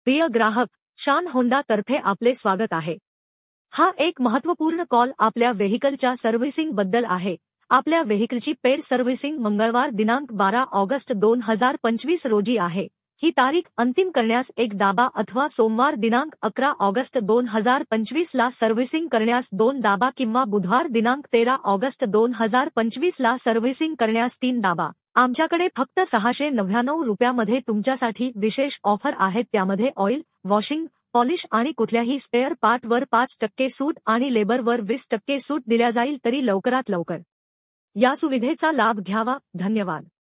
प्रिय ग्राहक, शान होंडा तर्फे आपले स्वागत आहे। हा एक महत्त्वपूर्ण कॉल आपल्या व्हेइकलच्या सर्व्हिसिंग बद्दल आहे। आपल्या व्हेइकलची पेड सर्व्हिसिंग मंगळवार दिनांक 12 ऑगस्ट 2025 रोजी आहे। ही तारीख अंतिम करण्यास एक दाबा अथवा सोमवार दिनांक 11 ऑगस्ट 2025 ला सर्व्हिसिंग करण्यास 2 दाबा किंवा बुधवार दिनांक 13 ऑगस्ट 2025 ला सर्व्हिसिंग करण्यास 3 दाबा। आमच्याकडे फक्त 699 रुपयामध्ये तुमच्यासाठी विशेष ऑफर आहेत, त्यामध्ये ऑइल, वॉशिंग, पॉलिश आणि कुठल्याही स्पेअर पार्टवर 5% सूट आणि लेबरवर 20% सूट दिल्या जाईल, तरी लवकरात लवकर या सुविधेचा लाभ घ्यावा। धन्यवाद।